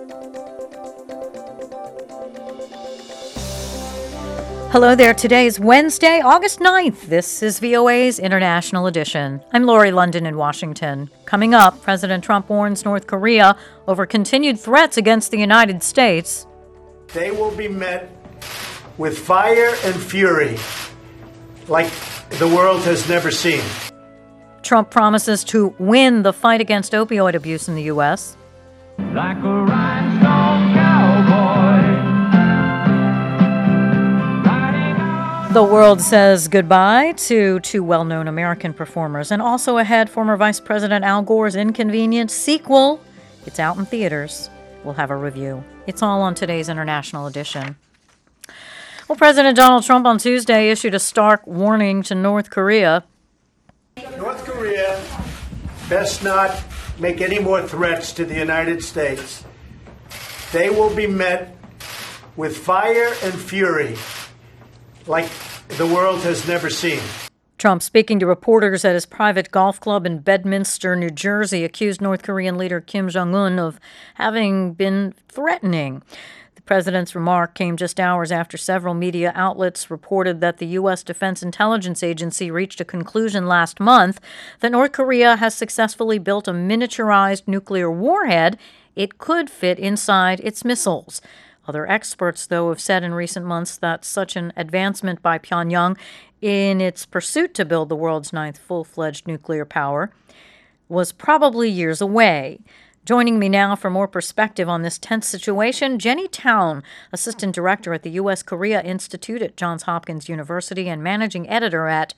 Hello there. Today is Wednesday, August 9th. This is VOA's International Edition. I'm Lori London in Washington. Coming up, President Trump warns North Korea over continued threats against the United States. They will be met with fire and fury like the world has never seen. Trump promises to win the fight against opioid abuse in the U.S. Like a rhinestone cowboy. The world says goodbye to two well-known American performers, and also ahead, former Vice President Al Gore's Inconvenient sequel. It's out in theaters. We'll have a review. It's all on today's International Edition. Well, President Donald Trump on Tuesday issued a stark warning to North Korea. North Korea best not make any more threats to the United States. They will be met with fire and fury like the world has never seen. Trump, speaking to reporters at his private golf club in Bedminster, New Jersey, accused North Korean leader Kim Jong-un of having been threatening. The president's remark came just hours after several media outlets reported that the U.S. Defense Intelligence Agency reached a conclusion last month that North Korea has successfully built a miniaturized nuclear warhead it could fit inside its missiles. Other experts, though, have said in recent months that such an advancement by Pyongyang in its pursuit to build the world's ninth full-fledged nuclear power was probably years away. Joining me now for more perspective on this tense situation, Jenny Town, Assistant Director at the U.S. Korea Institute at Johns Hopkins University and Managing Editor at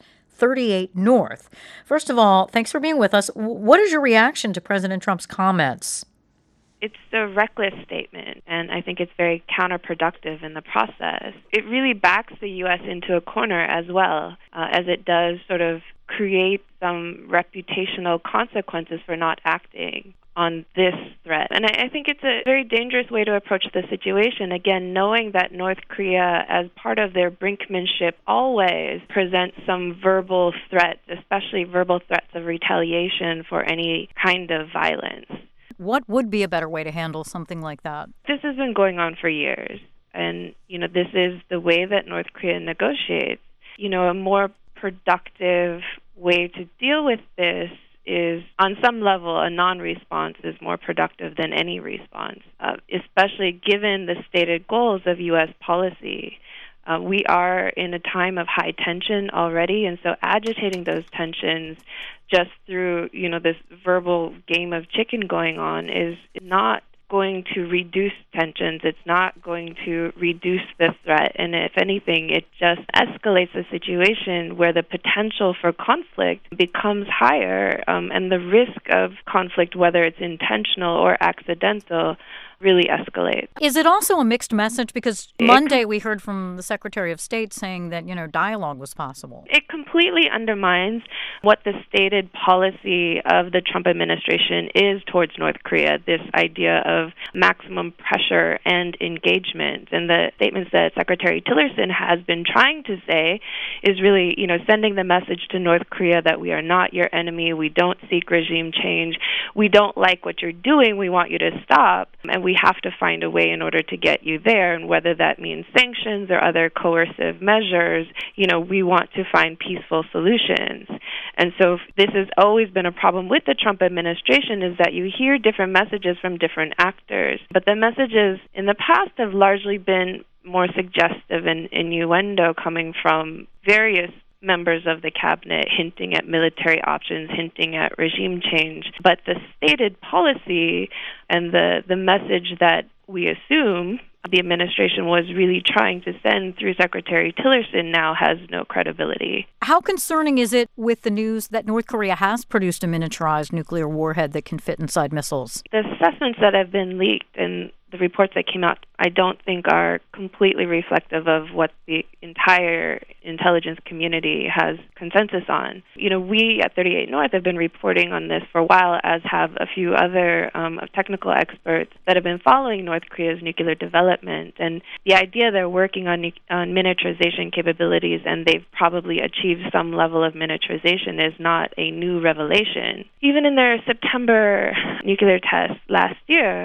38 North. First of all, thanks for being with us. What is your reaction to President Trump's comments? It's a reckless statement, and I think it's very counterproductive in the process. It really backs the U.S. into a corner as well, as it does sort of create some reputational consequences for not acting on this threat. And I think it's a very dangerous way to approach the situation, again, knowing that North Korea, as part of their brinkmanship, always presents some verbal threats, especially verbal threats of retaliation for any kind of violence. What would be a better way to handle something like that? This has been going on for years. And, this is the way that North Korea negotiates. A more productive way to deal with this is, on some level, a non-response is more productive than any response, especially given the stated goals of U.S. policy. We are in a time of high tension already, and so agitating those tensions just through, this verbal game of chicken going on is not going to reduce tensions. It's not going to reduce the threat. And if anything, it just escalates the situation where the potential for conflict becomes higher, and the risk of conflict, whether it's intentional or accidental, really escalates. Is it also a mixed message? Because Monday we heard from the Secretary of State saying that, dialogue was possible. It completely undermines what the stated policy of the Trump administration is towards North Korea, this idea of maximum pressure and engagement. And the statements that Secretary Tillerson has been trying to say is really, sending the message to North Korea that we are not your enemy, we don't seek regime change, we don't like what you're doing, we want you to stop, and we have to find a way in order to get you there. And whether that means sanctions or other coercive measures, we want to find peaceful solutions. And so this has always been a problem with the Trump administration, is that you hear different messages from different actors. But the messages in the past have largely been more suggestive and innuendo, coming from various members of the cabinet, hinting at military options, hinting at regime change. But the stated policy and the message that we assume the administration was really trying to send through Secretary Tillerson now has no credibility. How concerning is it with the news that North Korea has produced a miniaturized nuclear warhead that can fit inside missiles? The assessments that have been leaked and the reports that came out, I don't think are completely reflective of what the entire intelligence community has consensus on. We at 38 North have been reporting on this for a while, as have a few other technical experts that have been following North Korea's nuclear development. And the idea they're working on miniaturization capabilities, and they've probably achieved some level of miniaturization, is not a new revelation. Even in their September nuclear test last year,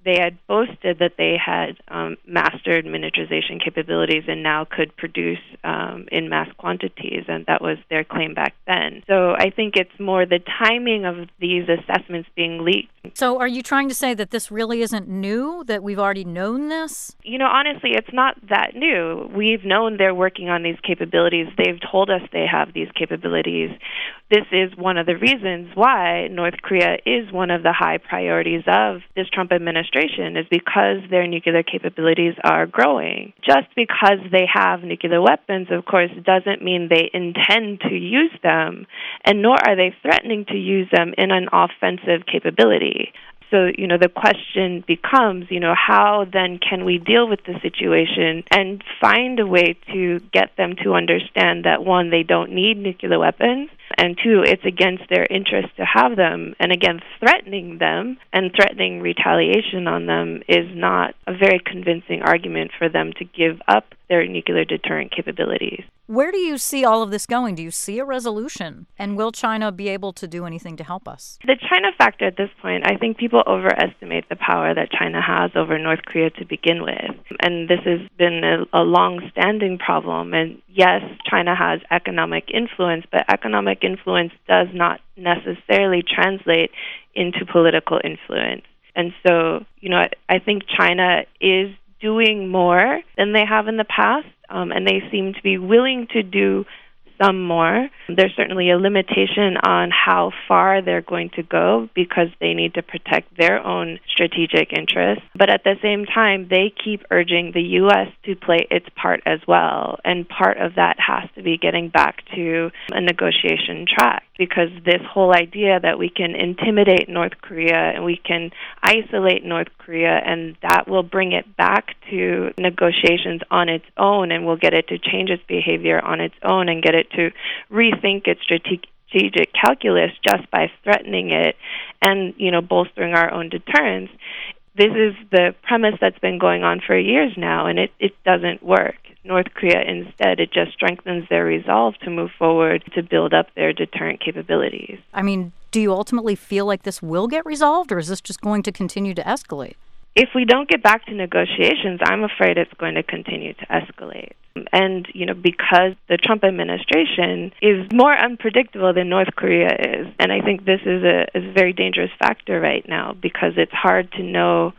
They had boasted that they had mastered miniaturization capabilities and now could produce in mass quantities, and that was their claim back then. So I think it's more the timing of these assessments being leaked. So are you trying to say that this really isn't new, that we've already known this? Honestly, it's not that new. We've known they're working on these capabilities. They've told us they have these capabilities. This is one of the reasons why North Korea is one of the high priorities of this Trump administration, is because their nuclear capabilities are growing. Just because they have nuclear weapons, of course, doesn't mean they intend to use them, and nor are they threatening to use them in an offensive capability. So, the question becomes, how then can we deal with the situation and find a way to get them to understand that, one, they don't need nuclear weapons, and two, it's against their interest to have them. And again, threatening them and threatening retaliation on them is not a very convincing argument for them to give up their nuclear deterrent capabilities. Where do you see all of this going? Do you see a resolution? And will China be able to do anything to help us? The China factor at this point, I think people overestimate the power that China has over North Korea to begin with. And this has been a long-standing problem. And yes, China has economic influence, but economic influence does not necessarily translate into political influence. And so, I think China is doing more than they have in the past, and they seem to be willing to do some more. There's certainly a limitation on how far they're going to go because they need to protect their own strategic interests. But at the same time, they keep urging the U.S. to play its part as well. And part of that has to be getting back to a negotiation track, because this whole idea that we can intimidate North Korea and we can isolate North Korea and that will bring it back to negotiations on its own and will get it to change its behavior on its own and get it to rethink its strategic calculus just by threatening it and, bolstering our own deterrence. This is the premise that's been going on for years now, and it doesn't work. North Korea, instead, it just strengthens their resolve to move forward to build up their deterrent capabilities. I mean, do you ultimately feel like this will get resolved, or is this just going to continue to escalate? If we don't get back to negotiations, I'm afraid it's going to continue to escalate. And, because the Trump administration is more unpredictable than North Korea is, and I think this is a very dangerous factor right now because it's hard to know,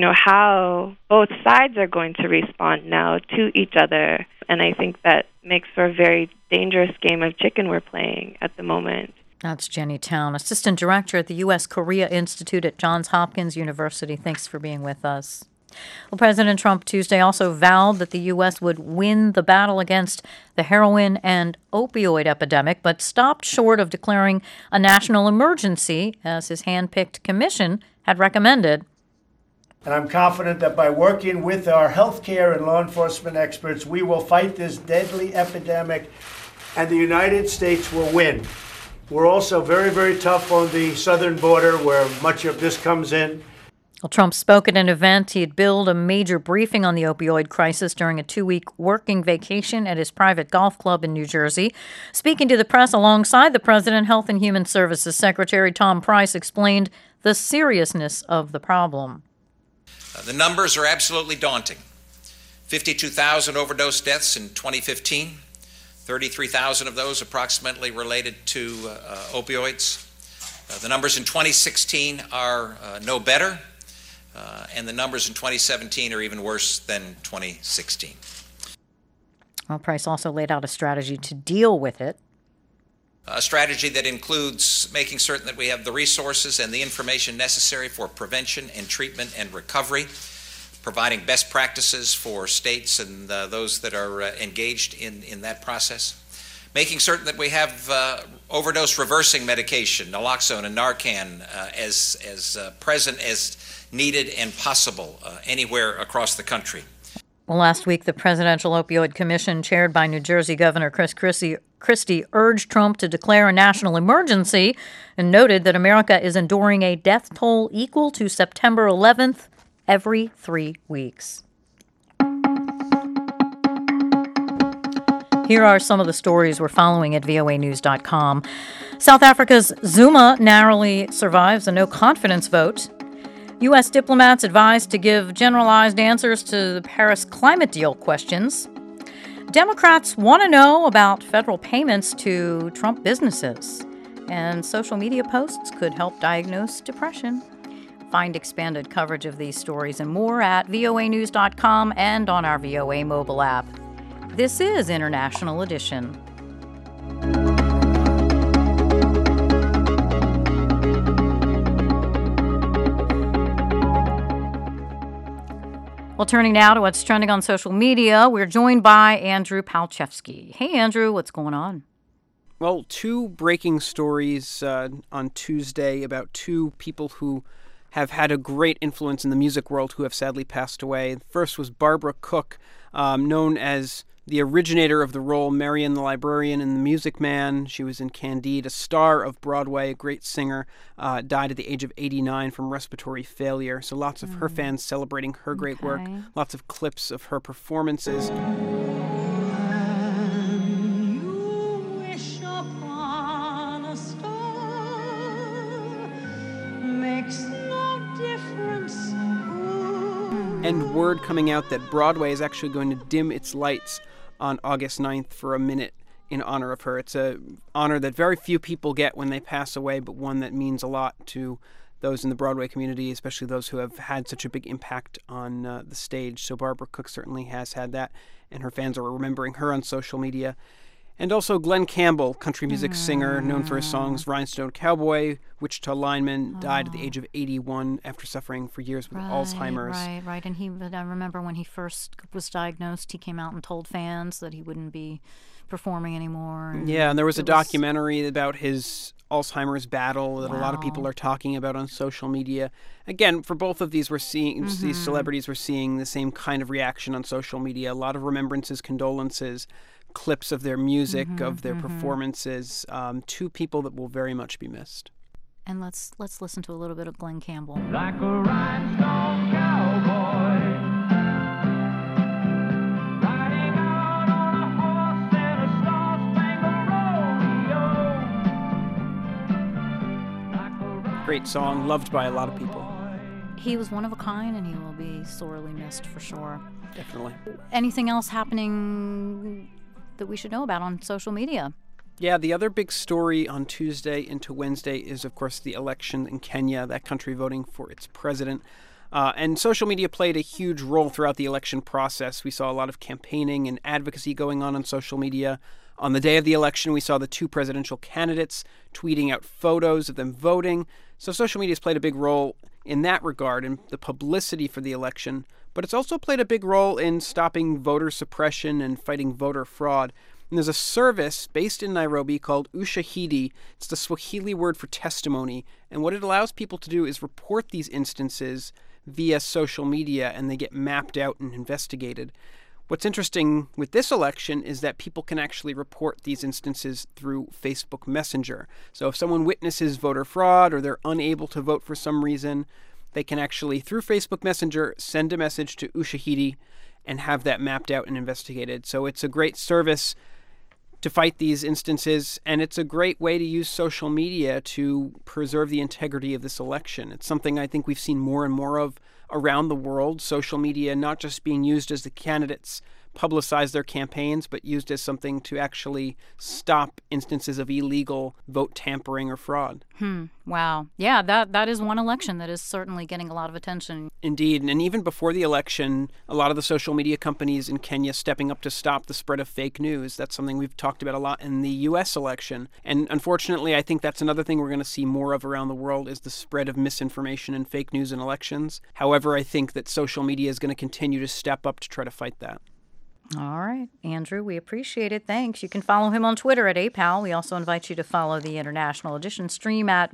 how both sides are going to respond now to each other. And I think that makes for a very dangerous game of chicken we're playing at the moment. That's Jenny Town, Assistant Director at the U.S. Korea Institute at Johns Hopkins University. Thanks for being with us. Well, President Trump Tuesday also vowed that the U.S. would win the battle against the heroin and opioid epidemic, but stopped short of declaring a national emergency, as his hand-picked commission had recommended. And I'm confident that by working with our healthcare and law enforcement experts, we will fight this deadly epidemic, and the United States will win. We're also very, very tough on the southern border where much of this comes in. Well, Trump spoke at an event. He had billed a major briefing on the opioid crisis during a 2-week working vacation at his private golf club in New Jersey. Speaking to the press alongside the president, Health and Human Services Secretary Tom Price explained the seriousness of the problem. The numbers are absolutely daunting. 52,000 overdose deaths in 2015. 33,000 of those approximately related to opioids. The numbers in 2016 are no better, and the numbers in 2017 are even worse than 2016. Well, Price also laid out a strategy to deal with it. A strategy that includes making certain that we have the resources and the information necessary for prevention and treatment and recovery, providing best practices for states and those that are engaged in that process, making certain that we have overdose reversing medication, naloxone and Narcan, as present as needed and possible anywhere across the country. Well, last week, the Presidential Opioid Commission, chaired by New Jersey Governor Chris Christie, urged Trump to declare a national emergency and noted that America is enduring a death toll equal to September 11th every 3 weeks. Here are some of the stories we're following at voanews.com. South Africa's Zuma narrowly survives a no-confidence vote. U.S. diplomats advised to give generalized answers to the Paris climate deal questions. Democrats want to know about federal payments to Trump businesses. And social media posts could help diagnose depression. Find expanded coverage of these stories and more at voanews.com and on our VOA mobile app. This is International Edition. Well, turning now to what's trending on social media, we're joined by Andrew Palchevsky. Hey, Andrew, what's going on? Well, two breaking stories on Tuesday about two people who have had a great influence in the music world who have sadly passed away. The first was Barbara Cook, known as the originator of the role Marian the Librarian in The Music Man. She was in Candide, a star of Broadway, a great singer, died at the age of 89 from respiratory failure. So lots of her fans celebrating her great work, lots of clips of her performances. And word coming out that Broadway is actually going to dim its lights on August 9th for a minute in honor of her. It's an honor that very few people get when they pass away, but one that means a lot to those in the Broadway community, especially those who have had such a big impact on the stage. So Barbara Cook certainly has had that, and her fans are remembering her on social media. And also Glenn Campbell, country music singer, known for his songs Rhinestone Cowboy, Wichita Lineman, died at the age of 81 after suffering for years with Alzheimer's. Right. And I remember when he first was diagnosed, he came out and told fans that he wouldn't be performing anymore. Yeah, and there was a documentary about his Alzheimer's battle that a lot of people are talking about on social media. Again, for both of these, we're seeing these celebrities, we're seeing the same kind of reaction on social media. A lot of remembrances, condolences, clips of their music, of their performances. Two people that will very much be missed. And let's listen to a little bit of Glenn Campbell. Like a rhinestone cowboy, riding out on a horse in a star-spangled rodeo. Great song, loved by a lot of people. He was one of a kind, and he will be sorely missed for sure. Definitely. Anything else happening that we should know about on social media? Yeah, the other big story on Tuesday into Wednesday is, of course, the election in Kenya, that country voting for its president. And social media played a huge role throughout the election process. We saw a lot of campaigning and advocacy going on social media. On the day of the election, we saw the two presidential candidates tweeting out photos of them voting. So social media has played a big role in that regard, in the publicity for the election. But it's also played a big role in stopping voter suppression and fighting voter fraud. And there's a service based in Nairobi called Ushahidi. It's the Swahili word for testimony. And what it allows people to do is report these instances via social media, and they get mapped out and investigated. What's interesting with this election is that people can actually report these instances through Facebook Messenger. So if someone witnesses voter fraud or they're unable to vote for some reason, they can actually, through Facebook Messenger, send a message to Ushahidi and have that mapped out and investigated. So it's a great service to fight these instances, and it's a great way to use social media to preserve the integrity of this election. It's something I think we've seen more and more of around the world. Social media not just being used as the candidates publicize their campaigns, but used as something to actually stop instances of illegal vote tampering or fraud. Wow. Yeah, that is one election that is certainly getting a lot of attention. Indeed. And even before the election, a lot of the social media companies in Kenya stepping up to stop the spread of fake news. That's something we've talked about a lot in the U.S. election. And unfortunately, I think that's another thing we're going to see more of around the world is the spread of misinformation and fake news in elections. However, I think that social media is going to continue to step up to try to fight that. All right, Andrew, we appreciate it. Thanks. You can follow him on Twitter at APAL. We also invite you to follow the International Edition stream at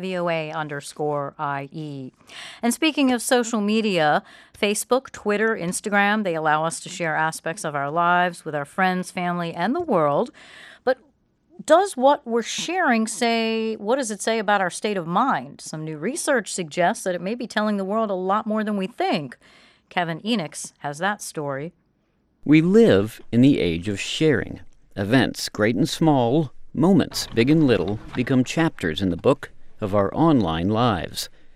VOA_IE. And speaking of social media, Facebook, Twitter, Instagram, they allow us to share aspects of our lives with our friends, family, and the world. But does what we're sharing what does it say about our state of mind? Some new research suggests that it may be telling the world a lot more than we think. Kevin Enix has that story. We live in the age of sharing. Events, great and small, moments, big and little, become chapters in the book of our online lives.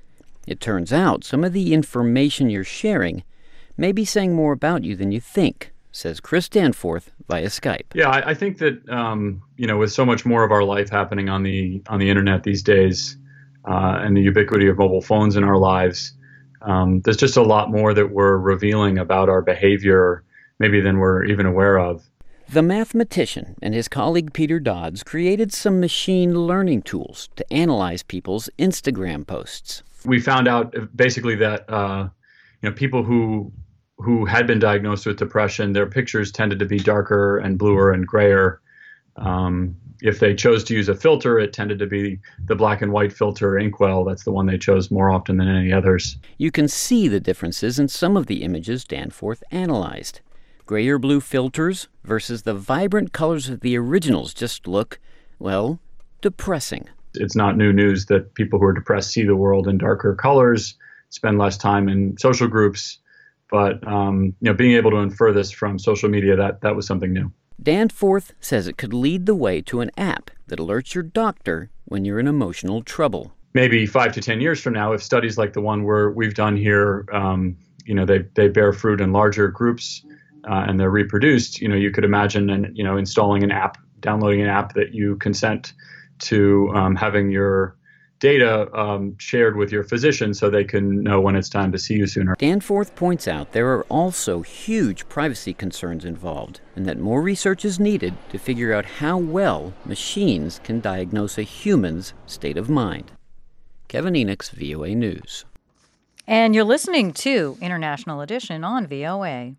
It turns out some of the information you're sharing may be saying more about you than you think, says Chris Danforth via Skype. Yeah, I think that with so much more of our life happening on the internet these days, and the ubiquity of mobile phones in our lives, there's just a lot more that we're revealing about our behavior, maybe than we're even aware of. The mathematician and his colleague Peter Dodds created some machine learning tools to analyze people's Instagram posts. We found out basically that people who had been diagnosed with depression, their pictures tended to be darker and bluer and grayer. If they chose to use a filter, it tended to be the black and white filter Inkwell. That's the one they chose more often than any others. You can see the differences in some of the images Danforth analyzed. Gray or blue filters versus the vibrant colors of the originals just look, well, depressing. It's not new news that people who are depressed see the world in darker colors, spend less time in social groups. But being able to infer this from social media, that was something new. Danforth says it could lead the way to an app that alerts your doctor when you're in emotional trouble. Maybe 5 to 10 years from now, if studies like the one we've done here, they bear fruit in larger groups and they're reproduced, you could imagine installing an app, downloading an app that you consent to having your data shared with your physician so they can know when it's time to see you sooner. Danforth points out there are also huge privacy concerns involved and that more research is needed to figure out how well machines can diagnose a human's state of mind. Kevin Enochs, VOA News. And you're listening to International Edition on VOA.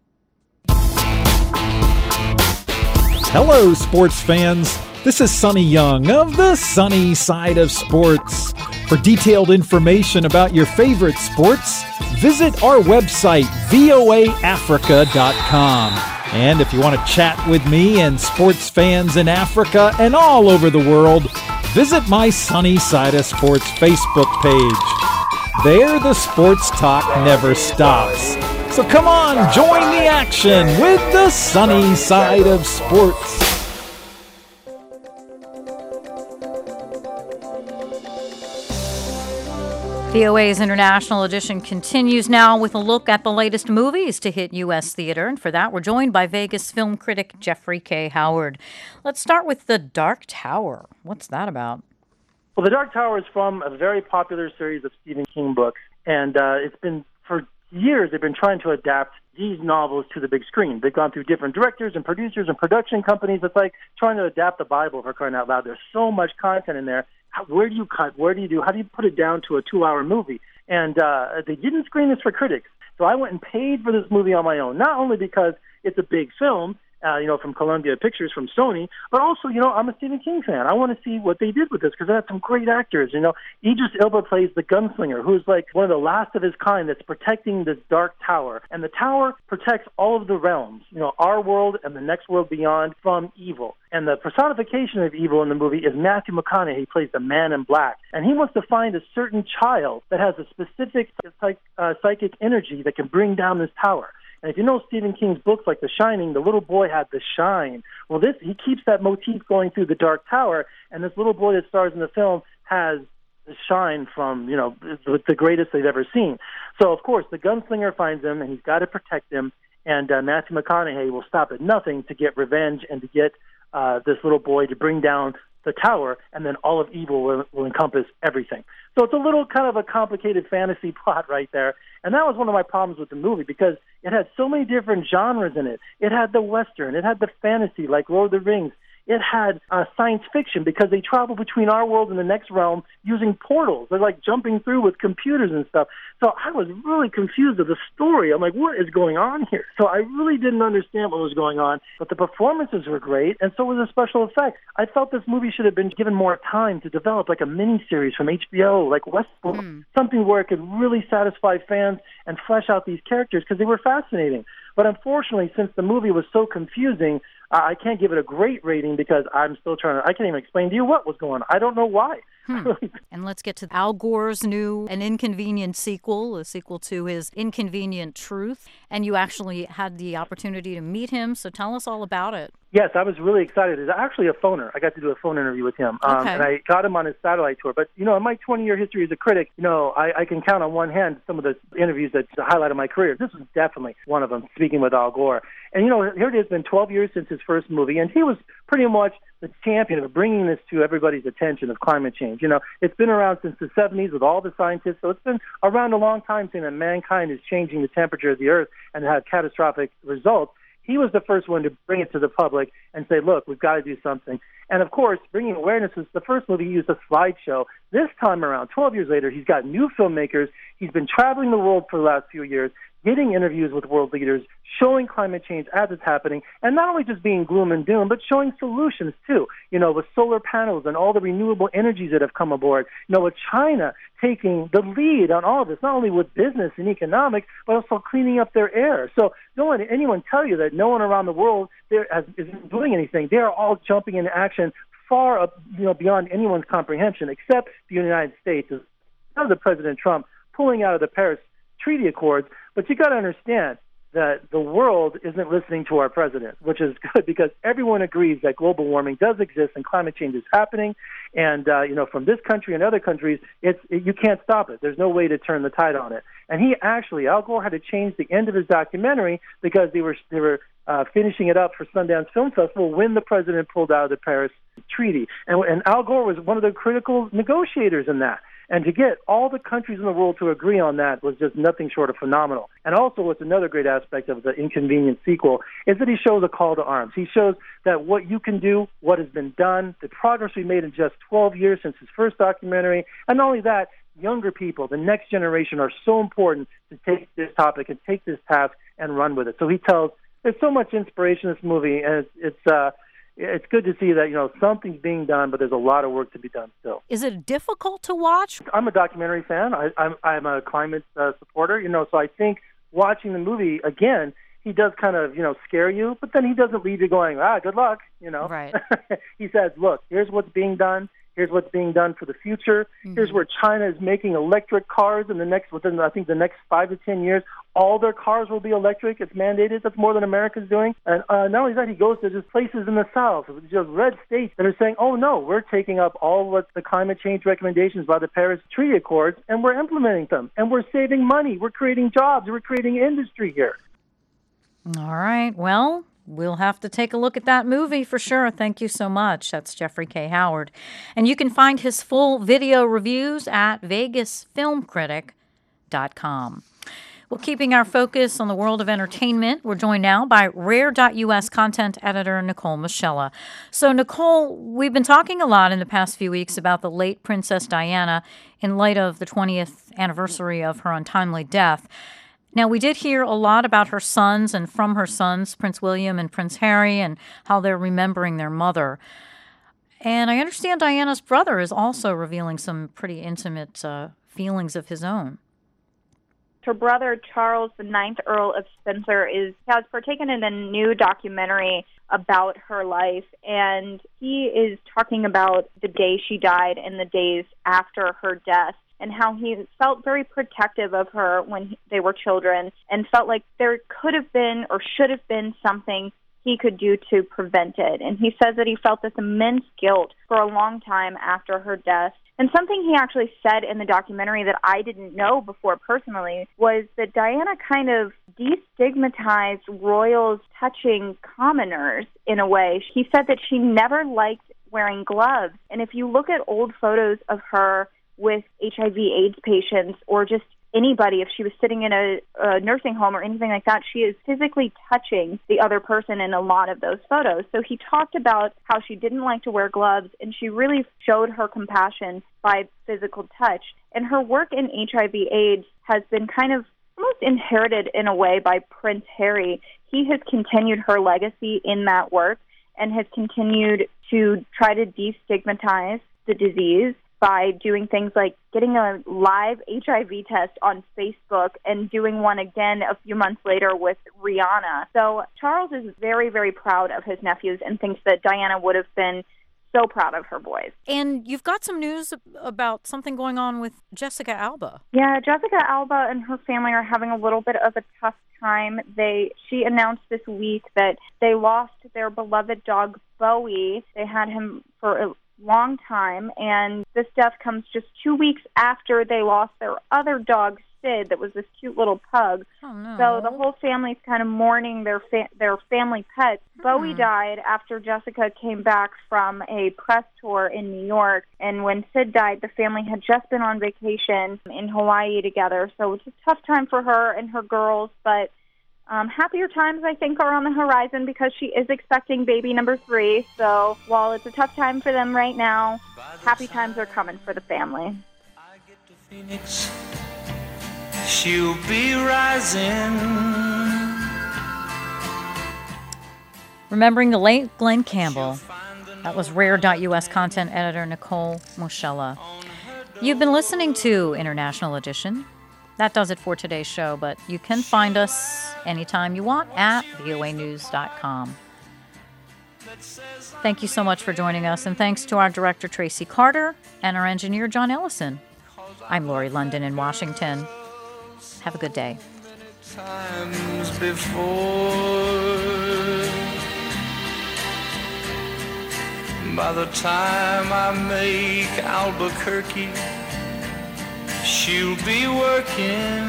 Hello, sports fans. This is Sonny Young of the Sunny Side of Sports. For detailed information about your favorite sports, visit our website, voaafrica.com. And if you want to chat with me and sports fans in Africa and all over the world, visit my Sunny Side of Sports Facebook page. There, the sports talk never stops. So come on, join the action with the Sunny Side of Sports. VOA's International Edition continues now with a look at the latest movies to hit U.S. theater. And for that, we're joined by Vegas film critic Jeffrey K. Howard. Let's start with The Dark Tower. What's that about? Well, The Dark Tower is from a very popular series of Stephen King books. And it's been, for years, they've been trying to adapt these novels to the big screen. They've gone through different directors and producers and production companies. It's like trying to adapt the Bible, for crying out loud. There's so much content in there. Where do you cut? Where do you do? How do you put it down to a 2-hour movie? And they didn't screen this for critics. So I went and paid for this movie on my own, not only because it's a big film, from Columbia Pictures, from Sony, but also, I'm a Stephen King fan. I want to see what they did with this because they had some great actors. Idris Elba plays the gunslinger, who's like one of the last of his kind that's protecting this dark tower. And the tower protects all of the realms, our world and the next world beyond, from evil. And the personification of evil in the movie is Matthew McConaughey. He plays the Man in Black. And he wants to find a certain child that has a specific psychic energy that can bring down this tower. And if you know Stephen King's books like The Shining, the little boy had the shine. Well, he keeps that motif going through The Dark Tower, and this little boy that stars in the film has the shine from, the greatest they've ever seen. So, of course, the gunslinger finds him, and he's got to protect him, and Matthew McConaughey will stop at nothing to get revenge and to get this little boy to bring down the tower, and then all of evil will encompass everything. So it's a little kind of a complicated fantasy plot right there. And that was one of my problems with the movie because it had so many different genres in it. It had the Western. It had the fantasy like Lord of the Rings. It had science fiction because they travel between our world and the next realm using portals. They're like jumping through with computers and stuff. So I was really confused with the story. I'm like, what is going on here? So I really didn't understand what was going on. But the performances were great, and so was the special effects. I felt this movie should have been given more time to develop like a mini-series from HBO, like Westworld, something where it could really satisfy fans and flesh out these characters because they were fascinating. But unfortunately, since the movie was so confusing, I can't give it a great rating because I'm still I can't even explain to you what was going on. I don't know why. And let's get to Al Gore's new An Inconvenient sequel, a sequel to his Inconvenient Truth. And you actually had the opportunity to meet him, so tell us all about it. Yes, I was really excited. It's actually a phoner. I got to do a phone interview with him, and I got him on his satellite tour. But, in my 20-year history as a critic, I can count on one hand some of the interviews that highlighted my career. This was definitely one of them, speaking with Al Gore. And, here it has been 12 years since his first movie, and he was pretty much the champion of bringing this to everybody's attention of climate change. It's been around since the 70s with all the scientists, so it's been around a long time saying that mankind is changing the temperature of the Earth and had catastrophic results. He was the first one to bring it to the public and say, look, we've got to do something. And, of course, bringing awareness was the first movie he used a slideshow. This time around, 12 years later, he's got new filmmakers. He's been traveling the world for the last few years, getting interviews with world leaders, showing climate change as it's happening, and not only just being gloom and doom, but showing solutions, too, with solar panels and all the renewable energies that have come aboard, with China taking the lead on all of this, not only with business and economics, but also cleaning up their air. So don't let anyone tell you that no one around the world isn't doing anything. They are all jumping into action far up, beyond anyone's comprehension, except the United States. Because of President Trump pulling out of the Paris Treaty Accords. But you got to understand that the world isn't listening to our president, which is good because everyone agrees that global warming does exist and climate change is happening. And, from this country and other countries, you can't stop it. There's no way to turn the tide on it. And Al Gore had to change the end of his documentary because they were finishing it up for Sundance Film Festival when the president pulled out of the Paris Treaty. And Al Gore was one of the critical negotiators in that. And to get all the countries in the world to agree on that was just nothing short of phenomenal. And also what's another great aspect of the Inconvenient sequel is that he shows a call to arms. He shows that what you can do, what has been done, the progress we made in just 12 years since his first documentary, and not only that, younger people, the next generation, are so important to take this topic and take this task and run with it. So there's so much inspiration in this movie, and it's good to see that, something's being done, but there's a lot of work to be done still. Is it difficult to watch? I'm a documentary fan. I'm a climate supporter, so I think watching the movie, again, he does kind of, scare you, but then he doesn't leave you going, good luck, Right. He says, look, here's what's being done. Here's what's being done for the future. Mm-hmm. Here's where China is making electric cars within the next 5 to 10 years. All their cars will be electric. It's mandated. That's more than America's doing. And not only that, he goes to just places in the South, just red states that are saying, oh, no, we're taking up all what the climate change recommendations by the Paris Treaty Accords, and we're implementing them. And we're saving money. We're creating jobs. We're creating industry here. All right. Well, we'll have to take a look at that movie for sure. Thank you so much. That's Jeffrey K. Howard. And you can find his full video reviews at vegasfilmcritic.com. Well, keeping our focus on the world of entertainment, we're joined now by Rare.us content editor Nicole Michella. So, Nicole, we've been talking a lot in the past few weeks about the late Princess Diana in light of the 20th anniversary of her untimely death. Now, we did hear a lot about her sons and from her sons, Prince William and Prince Harry, and how they're remembering their mother. And I understand Diana's brother is also revealing some pretty intimate feelings of his own. Her brother, Charles, the 9th Earl of Spencer, has partaken in a new documentary about her life, and he is talking about the day she died and the days after her death, and how he felt very protective of her when they were children and felt like there could have been or should have been something he could do to prevent it. And he says that he felt this immense guilt for a long time after her death. And something he actually said in the documentary that I didn't know before personally was that Diana kind of destigmatized royals touching commoners in a way. He said that she never liked wearing gloves. And if you look at old photos of her with HIV/AIDS patients or just anybody, if she was sitting in a nursing home or anything like that, she is physically touching the other person in a lot of those photos. So he talked about how she didn't like to wear gloves, and she really showed her compassion by physical touch. And her work in HIV/AIDS has been kind of almost inherited in a way by Prince Harry. He has continued her legacy in that work and has continued to try to destigmatize the disease by doing things like getting a live HIV test on Facebook and doing one again a few months later with Rihanna. So Charles is very, very proud of his nephews and thinks that Diana would have been so proud of her boys. And you've got some news about something going on with Jessica Alba. Yeah, Jessica Alba and her family are having a little bit of a tough time. She announced this week that they lost their beloved dog, Bowie. They had him for a long time, and this death comes just 2 weeks after they lost their other dog, Sid, that was this cute little pug. Oh, no. So the whole family's kind of mourning their family pet. Bowie died after Jessica came back from a press tour in New York, and when Sid died, the family had just been on vacation in Hawaii together. So it's a tough time for her and her girls, but happier times, I think, are on the horizon because she is expecting baby number 3. So while it's a tough time for them right now, happy times are coming for the family. I get to Phoenix, she'll be rising. Remembering the late Glenn Campbell. That was Rare.us content editor Nicole Moschella. You've been listening to International Edition. That does it for today's show, but you can find us anytime you want at voanews.com. Thank you so much for joining us, and thanks to our director, Tracy Carter, and our engineer, John Ellison. I'm Lori London in Washington. Have a good day. Times before, by the time I make Albuquerque, she'll be working.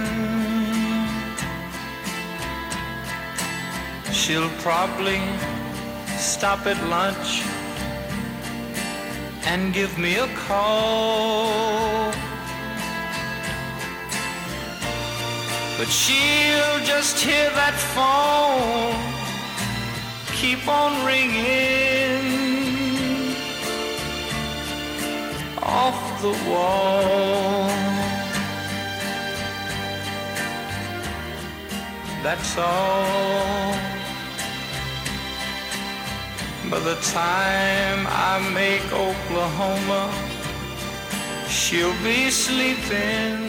She'll probably stop at lunch and give me a call. But she'll just hear that phone keep on ringing off the wall. That's all. By the time I make Oklahoma, she'll be sleeping.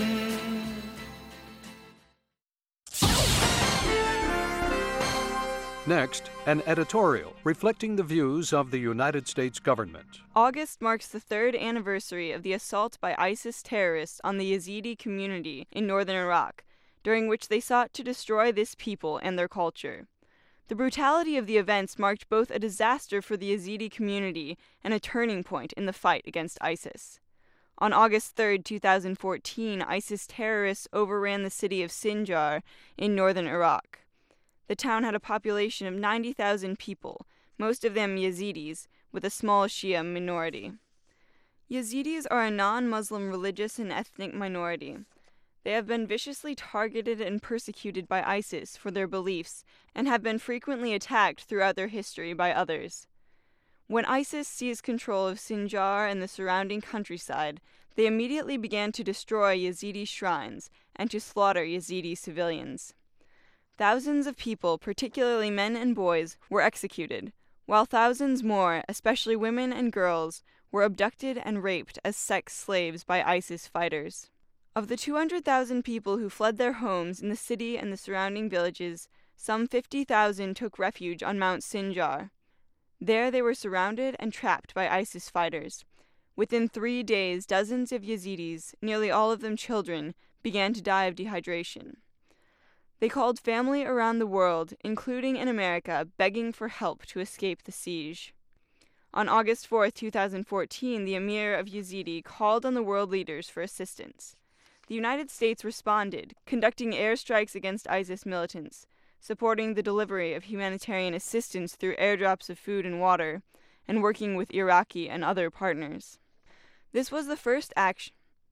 Next, an editorial reflecting the views of the United States government. August marks the 3rd anniversary of the assault by ISIS terrorists on the Yazidi community in northern Iraq, during which they sought to destroy this people and their culture. The brutality of the events marked both a disaster for the Yazidi community and a turning point in the fight against ISIS. On August 3, 2014, ISIS terrorists overran the city of Sinjar in northern Iraq. The town had a population of 90,000 people, most of them Yazidis, with a small Shia minority. Yazidis are a non-Muslim religious and ethnic minority. They have been viciously targeted and persecuted by ISIS for their beliefs and have been frequently attacked throughout their history by others. When ISIS seized control of Sinjar and the surrounding countryside, they immediately began to destroy Yazidi shrines and to slaughter Yazidi civilians. Thousands of people, particularly men and boys, were executed, while thousands more, especially women and girls, were abducted and raped as sex slaves by ISIS fighters. Of the 200,000 people who fled their homes in the city and the surrounding villages, some 50,000 took refuge on Mount Sinjar. There they were surrounded and trapped by ISIS fighters. Within 3 days, dozens of Yazidis, nearly all of them children, began to die of dehydration. They called family around the world, including in America, begging for help to escape the siege. On August 4, 2014, the Emir of Yazidi called on the world leaders for assistance. The United States responded, conducting airstrikes against ISIS militants, supporting the delivery of humanitarian assistance through airdrops of food and water, and working with Iraqi and other partners. This was the first action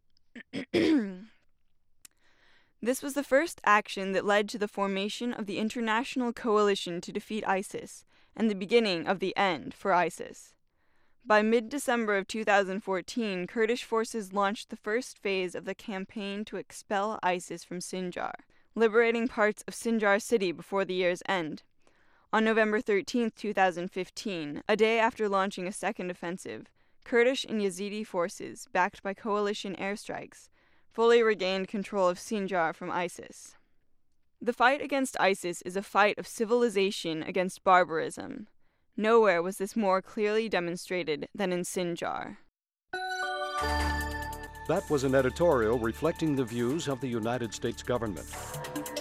that led to the formation of the International Coalition to Defeat ISIS and the beginning of the end for ISIS. By mid-December of 2014, Kurdish forces launched the first phase of the campaign to expel ISIS from Sinjar, liberating parts of Sinjar city before the year's end. On November 13, 2015, a day after launching a second offensive, Kurdish and Yazidi forces, backed by coalition airstrikes, fully regained control of Sinjar from ISIS. The fight against ISIS is a fight of civilization against barbarism. Nowhere was this more clearly demonstrated than in Sinjar. That was an editorial reflecting the views of the United States government.